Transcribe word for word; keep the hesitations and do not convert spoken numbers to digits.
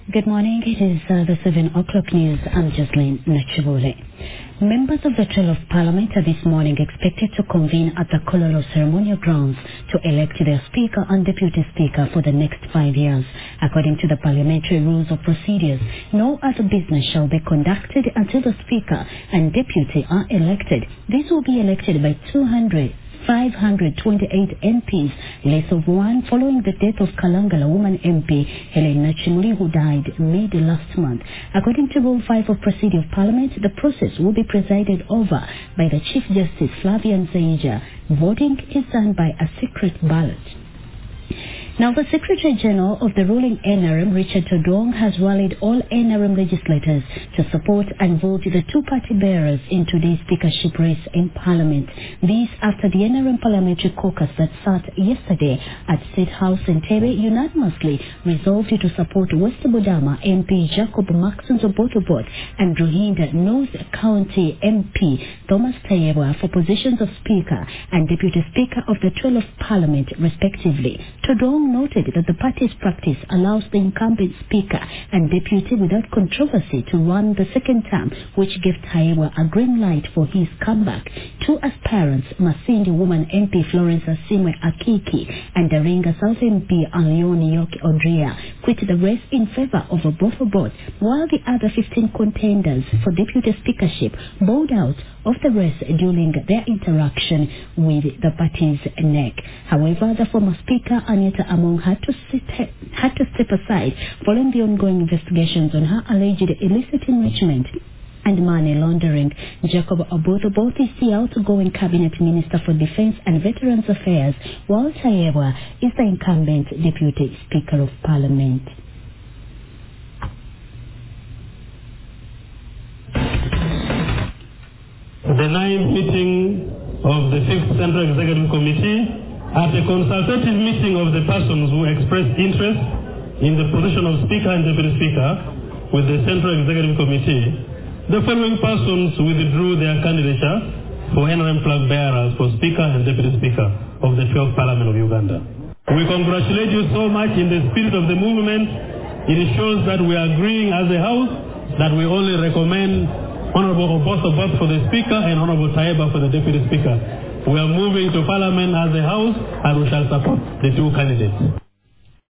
Good morning. It is uh, the seven o'clock news. I'm Jocelyn Nachibule. Members of the Trail of Parliament are this morning expected to convene at the Kololo Ceremonial Grounds to elect their Speaker and Deputy Speaker for the next five years. According to the Parliamentary Rules of Procedures, no other business shall be conducted until the Speaker and Deputy are elected. These will be elected by two hundred. five hundred twenty-eight M Ps, less of one following the death of Kalangala woman M P Helen Nachimuli, who died mid last month. According to Rule five of Procedure of Parliament, the process will be presided over by the Chief Justice Flavian Zaija. Voting is done by a secret ballot. Now, the Secretary General of the ruling N R M, Richard Todong, has rallied all N R M legislators to support and vote the two party bearers in today's speakership race in Parliament. This after the N R M Parliamentary Caucus that sat yesterday at State House in Tebe unanimously resolved to support West Budama M P Jacob Maxons Obotobot and Ruhinda North County M P Thomas Tayebwa for positions of Speaker and Deputy Speaker of the Trail of Parliament, respectively. Todong noted that the party's practice allows the incumbent Speaker and Deputy without controversy to run the second term, which gave Tayebwa a green light for his comeback. Two aspirants, Masindi woman M P Florence Asimwe Akiki and Daringa South M P Alioni Yoki Odria, quit the race in favor of Obotobot, while the other fifteen contenders for Deputy Speakership bowed out of the race during their interaction with the party's neck. However, the former Speaker Anita Among had to, sit, had to step aside following the ongoing investigations on her alleged illicit enrichment and money laundering. Jacob Obotobot is the outgoing Cabinet Minister for Defense and Veterans Affairs, while Tayebwa is the incumbent Deputy Speaker of Parliament. The ninth meeting of the fifth Central Executive Committee, at a consultative meeting of the persons who expressed interest in the position of Speaker and Deputy Speaker with the Central Executive Committee, the following persons withdrew their candidature for N R M flag bearers for Speaker and Deputy Speaker of the twelfth Parliament of Uganda. We congratulate you so much in the spirit of the movement. It shows that we are agreeing as a House that we only recommend Honorable Obotobot for the Speaker and Honorable Tayebwa for the Deputy Speaker. We are moving to Parliament as a House and we shall support the two candidates.